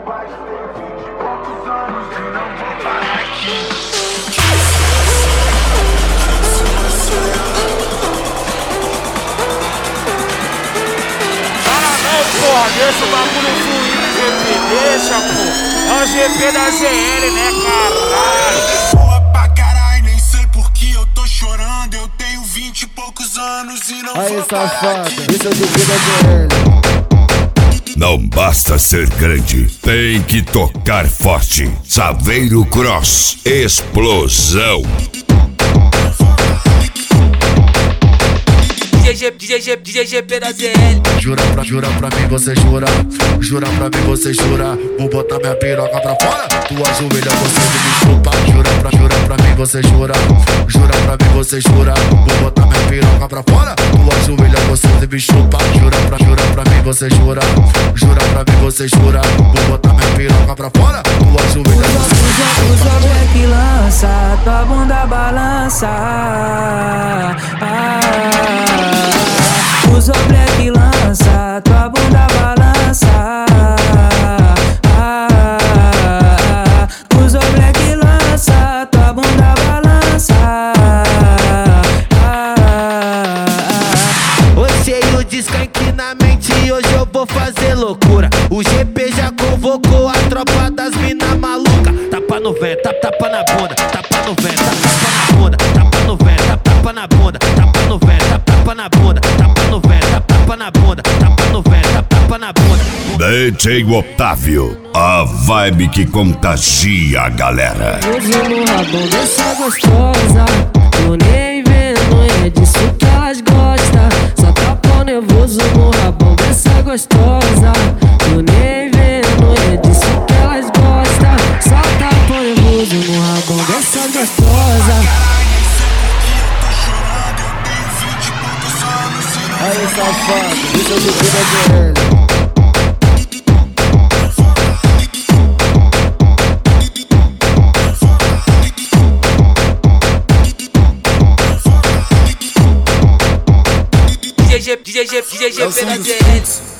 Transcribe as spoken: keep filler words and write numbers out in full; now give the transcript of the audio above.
Porra, deixa o bagulho fluir no G P, deixa, pô. É o G P da Z L, né, caralho? Porra pra caralho, nem sei por que eu tô chorando. Eu tenho vinte e poucos anos e não aí, vou parar safado, aqui. esse é o G P da Z L. Não basta ser grande, tem que tocar forte. Saveiro Cross, explosão. D J G P da Z L. Jura pra, jura pra mim, você jura. Jura pra mim, você jura. Vou botar minha piroca pra fora. Tua joelha, você me chupa. Jura pra, jura pra mim, você jura. Jura pra mim, você jura. Vou botar minha piroca pra fora. Tua joelha, você me chupa. Jura pra, jura pra mim, você jura. Jura pra mim, você jura. Vou botar minha piroca pra fora. Tua joelha, você me chupa. O jogo é que lança, tua bunda balança. Ah. Usa o black lança, tua bunda balança. Ah, usa o black lança, tua bunda balança. Ah, você e o descanque na mente, hoje eu vou fazer loucura. O G P já convocou a tropa das mina maluca. Tapa no vento, tapa, tapa na bunda. Tapa no vento, tapa na bunda. Tapa no vento, tapa, tapa na bunda. Tapa no vento, tapa, tapa na bunda. Tapa no vento, tapa, tapa na bunda. Tapa no vento, tapa, tapa na bunda. D J Otávio, a vibe que contagia a galera. uso no rabo dessa gostosa. Tô nem vendo, é disso que elas gostam. Só tá pau nervoso no rabo dessa gostosa. Tô nem vendo, é disso que elas gostam. Só tá pau nervoso no rabo dessa gostosa. Aí, safado, esse é o G P da Z L. D J G P da Z L.